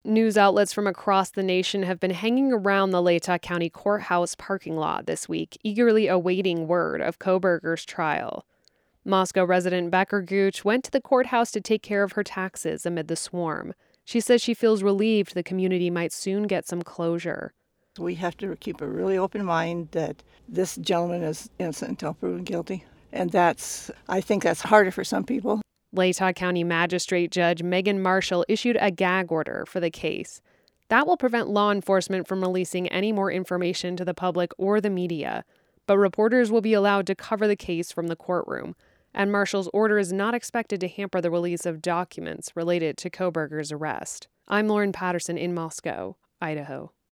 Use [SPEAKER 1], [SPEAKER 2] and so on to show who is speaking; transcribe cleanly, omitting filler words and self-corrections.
[SPEAKER 1] News outlets from across the nation have been hanging around the Latah County Courthouse parking lot this week, eagerly awaiting word of Kohberger's trial. Moscow resident Becker Gooch went to the courthouse to take care of her taxes amid the swarm. She says she feels relieved the community might soon get some closure.
[SPEAKER 2] We have to keep a really open mind that this gentleman is innocent until proven guilty. And I think that's harder for some people.
[SPEAKER 1] Latah County Magistrate Judge Megan Marshall issued a gag order for the case. That will prevent law enforcement from releasing any more information to the public or the media, but reporters will be allowed to cover the case from the courtroom, and Marshall's order is not expected to hamper the release of documents related to Kohberger's arrest. I'm Lauren Patterson in Moscow, Idaho.